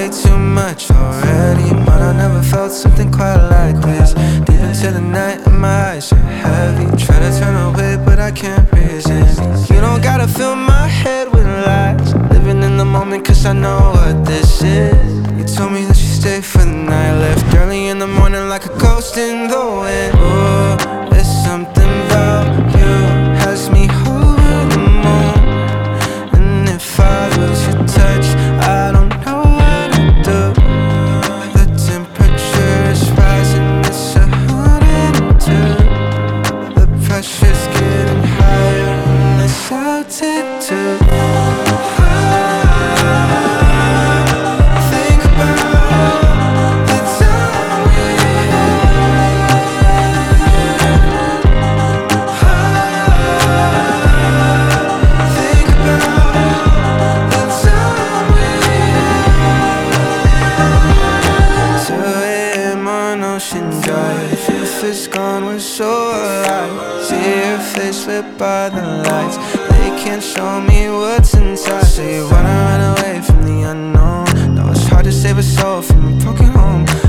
way too much already, but I never felt something quite like this. Deep into the night and my eyes are heavy. Try to turn away but I can't resist. You don't gotta fill my head with lies. Living in the moment cause I know what this is. You told me that you stayed for the night. Left early in the morning like a ghost in the wind. Ooh, there's something about you has me over the moon. And if I lose your touch, I don't know what to do. The temperature is rising, it's 102. The pressure's getting higher in this altitude. Think about the time we had. Think about the time we had. 2 a.m. on Ocean Drive. Youth is gone, we're so alive. See your face lit by the lights. They can't show me what's inside. So you wanna run away from the unknown. No, it's hard to save a soul from a broken home.